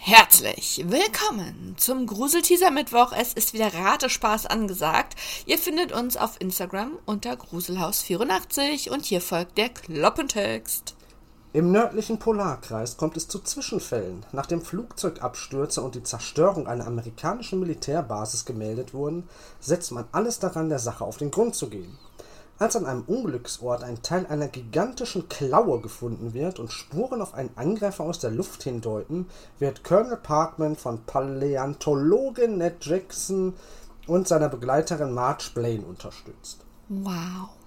Herzlich willkommen zum Gruselteaser-Mittwoch. Es ist wieder Ratespaß angesagt. Ihr findet uns auf Instagram unter Gruselhaus84 und hier folgt der Kloppentext. Im nördlichen Polarkreis kommt es zu Zwischenfällen. Nachdem Flugzeugabstürze und die Zerstörung einer amerikanischen Militärbasis gemeldet wurden, setzt man alles daran, der Sache auf den Grund zu gehen. Als an einem Unglücksort ein Teil einer gigantischen Klaue gefunden wird und Spuren auf einen Angreifer aus der Luft hindeuten, wird Colonel Parkman von Paläontologin Ned Jackson und seiner Begleiterin Marge Blaine unterstützt. Wow.